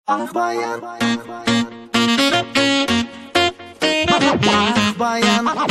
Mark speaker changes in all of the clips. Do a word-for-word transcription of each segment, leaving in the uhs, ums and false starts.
Speaker 1: Ah bayan, ah bayan, ah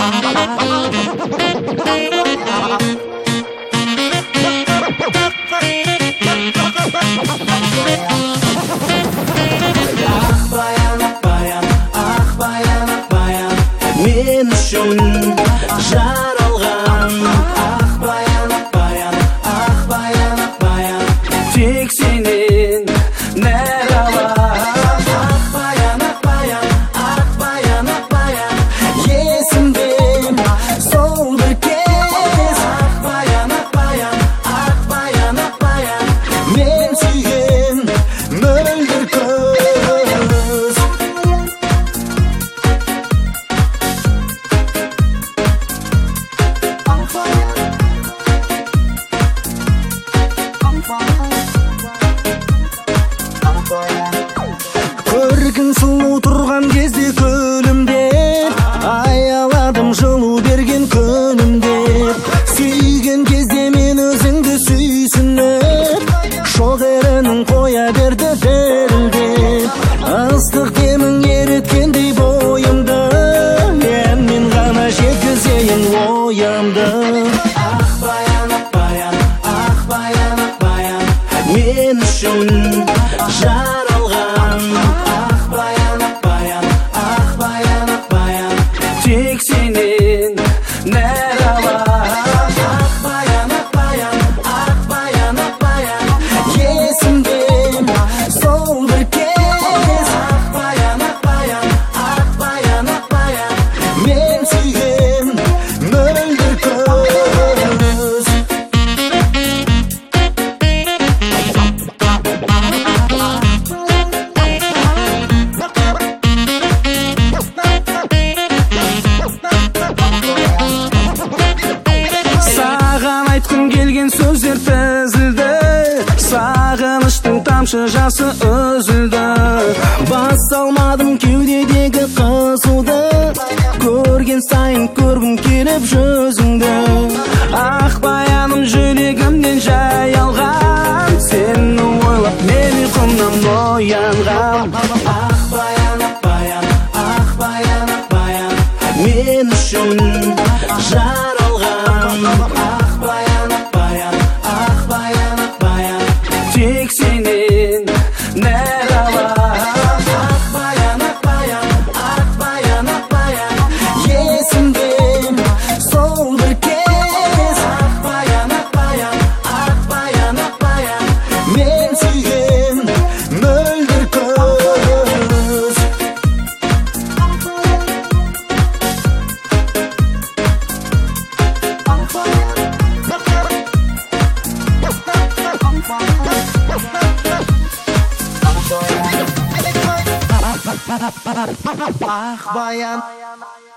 Speaker 1: bayan, men uchun jaralgan. Ah bayan, ah bayan, ah bayan, ah bayan, tek senin merhaba. Ah bayan, ah bayan, ah bayan, ah bayan, yesimdeyim sol bir kez. Ah bayan, ah bayan, ah bayan, ah bayan, men suygan möldir ko'z. Көргін сұлу тұрған кезде көлімде, аяладым жылу берген күнімде. Сүйген кезде мен өзіңді сүйсініп, шоқ ерінің қоя берді дірілдеп. Ыстық демің ереткендей бойымды, мен ғана жеткізейін ойымды. Ақ баян, ақ баян, ақ баян, ақ баян, мен үшін жаралған. Ақ баян, ақ баян, ақ баян, ақ баян, тек сенен merhaba. Ақ баян, ақ баян, ақ баян, ақ баян, есімдейм сол бір кез. Ақ баян, ақ баян, ақ баян, ақ баян, мен сүйген мөлдір көз. Саған айтқым келген сөздер тізілді, сағыныштың тамшы жасы үзілді. Бас алмадым кеудедегі қызуды, көрген сайын көргім келіп жүзіңді. Ақ баяным жүрегімнен жай алған, сені ойлап мен ұйқымнан оянғам. Ақ баян, ақ баян, ақ баян, ақ баян, мен үшін жаралған. Ақ баян, ақ баян, ақ баян, ақ баян, тек сенен merhaba. Ақ баян, ақ баян, ақ баян, ақ баян, есімдейм сол бір кез. Ақ баян, ақ баян, ақ баян, ақ баян, мен сүйген мөлдір көз. Ах баян.